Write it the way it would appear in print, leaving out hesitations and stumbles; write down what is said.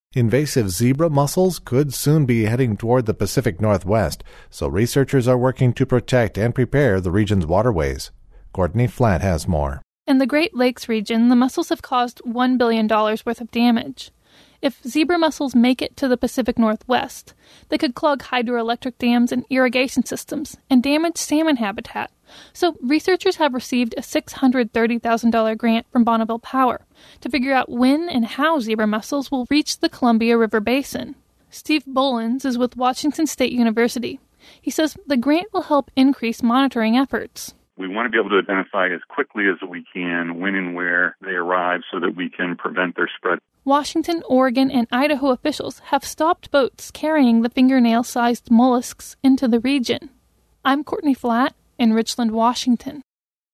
Invasive zebra mussels could soon be heading toward the Pacific Northwest, so researchers are working to protect and prepare the region's waterways. Courtney Flatt has more. In the Great Lakes region, the mussels have caused $1 billion worth of damage. If zebra mussels make it to the Pacific Northwest, they could clog hydroelectric dams and irrigation systems and damage salmon habitat. So researchers have received a $630,000 grant from Bonneville Power to figure out when and how zebra mussels will reach the Columbia River Basin. Steve Bolins is with Washington State University. He says the grant will help increase monitoring efforts. We want to be able to identify as quickly as we can when and where they arrive so that we can prevent their spread. Washington, Oregon, and Idaho officials have stopped boats carrying the fingernail-sized mollusks into the region. I'm Courtney Flatt in Richland, Washington.